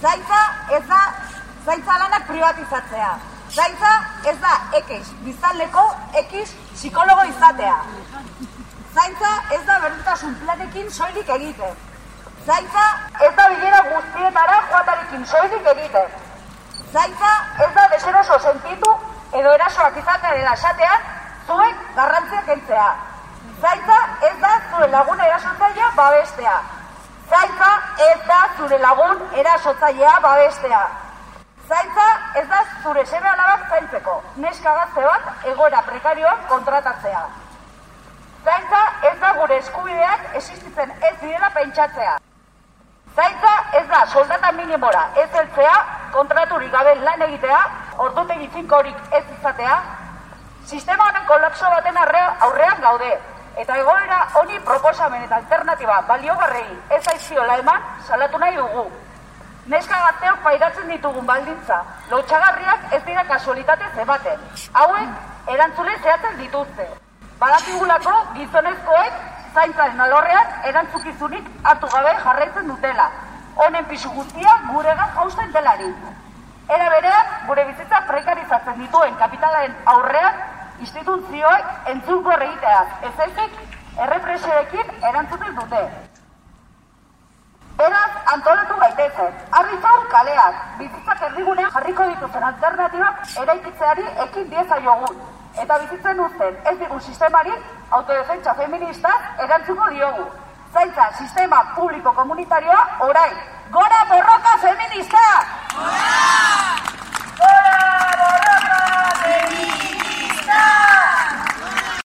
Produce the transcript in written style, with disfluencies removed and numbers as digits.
Zaintza ez da zaintza lanak privatizatzea. Zaintza ez da biztanleko psikologo izatea. Zaintza ez da berdintasun planekin soilik egiten. Zaintza ez da bilera guztietara joatarekin soilik egiten. Zaintza ez da deseroso sentitu edo erasoak izatea dela esatean zuek garrantzia kentzea. Zaintza ez da zure lagun erasotzailea babestea. Zaintza ez da zure lagun erasotzailea babestea. Zaintza ez da zure seme alabak zaintzeko, neska gazte bat egoera prekarioan kontratatzea. Zaintza ez da gure eskubideak existitzen ez direla pentsatzea. Zaintza ez da soldata minimora ez heltzea, kontraturik gabe lan egitea, ordutegi finkorik ez izatea. Sistema honen kolapso baten aurrean gaude, eta egoera honi proposamen eta alternatiba baliogarrei ez zaizkiola eman salatu nahi dugu. Neska gazteok pairatzen ditugun baldintza, lotsagarriak ez dira kasualitatez ematen. Hauek erantzule zehatzen dituzte. Badakigulako gizonezkoek zaintzaren alorrean erantzukizunik hartu gabe jarraitzen dutela. Honen pisu guztia guregan jausten delarik. Era berean, gure bizitza prekarizatzen dituen kapitalaren aurrean instituzioek entzulko egiteak, ez ezik errepresioekin erantzuten dute. Beraz, antolatu gaitezen, harrizaur kaleak, bizitzak erdigunean jarriko dituzen alternatibak eraikitzeari ekin diezaiogun. Eta bizitzen uzten ez digun sistemari autodefentsa feminista erantzuko diogu. Zaintza sistema publiko komunitarioa orain. Gora borroka feminista! Gora!